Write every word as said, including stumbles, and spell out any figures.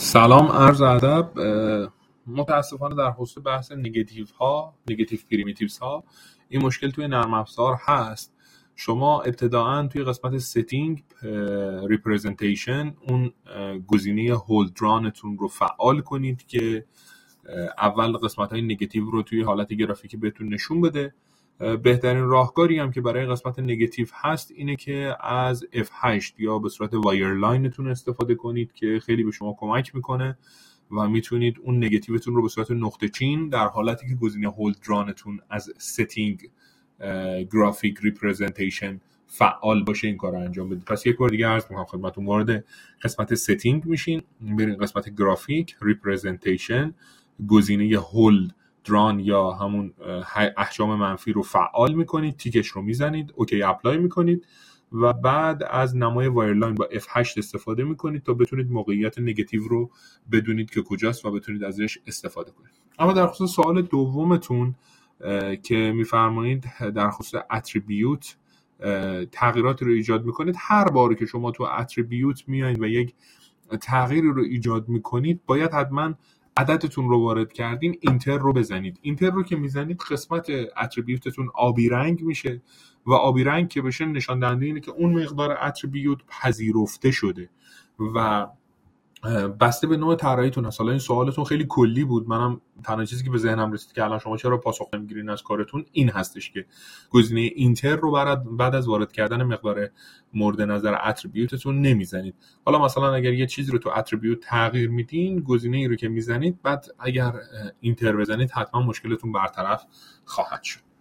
سلام، عرض ادب. اه، متاسفانه در خصوص بحث نگاتیو ها نگاتیو پریمیتیوز ها این مشکل توی نرم افزار هست. شما ابتداعا توی قسمت ستینگ ریپرزنتیشن اون اه، گزینه هولد درانتون رو فعال کنید که اه، اول قسمت های نگاتیو رو توی حالت گرافیکی بهتون نشون بده. اه، بهترین راهکاری هم که برای قسمت نگاتیو هست اینه که از اف هشت یا به صورت وایرلاینتون استفاده کنید که خیلی به شما کمک میکنه و میتونید اون نگاتیوتون رو به صورت نقطه چین در حالتی که گزینه هولد درانتون از ستینگ گرافیک ریپرزنتیشن فعال باشه این کار رو انجام بدید. پس یک بار دیگه عرض میکنم خدمتتون، وارد قسمت ستینگ میشین، برین قسمت گرافیک ریپرزنتیشن، گزینه هولد دران یا همون احجام منفی رو فعال میکنید، تیکش رو میزنید، اوکی اپلای میکنید و بعد از نمای وایرلاین با اف هشت استفاده میکنید تا بتونید موقعیت نگاتیو رو بدونید که کجاست و بتونید ازش استفاده کنید. اما در خصوص سوال دومتون که میفرمایید در خصوص اتریبیوت تغییرات رو ایجاد میکنید، هر باری که شما تو اتریبیوت میایید و یک تغییری رو ایجاد میکنید باید حتما عددتون رو وارد کردین اینتر رو بزنید. اینتر رو که میزنید قسمت اتریبیوتتون آبی رنگ میشه و آبی رنگ که بشه نشان دهنده اینه که اون مقدار اتریبیوت پذیرفته شده و بسته به نوع طراحیتون هست. حالا این سوالتون خیلی کلی بود، منم تنها چیزی که به ذهنم رسید که الان شما چرا پاسخ نمیگیرین از کارتون این هستش که گزینه اینتر رو بعد بعد از وارد کردن مقدار مورد نظر اتریبیوتتون نمیزنید. حالا مثلا اگر یه چیزی رو تو اتریبیوت تغییر میدین، گزینه ای رو که میزنید بعد اگر اینتر بزنید حتما مشکلتون برطرف خواهد شد.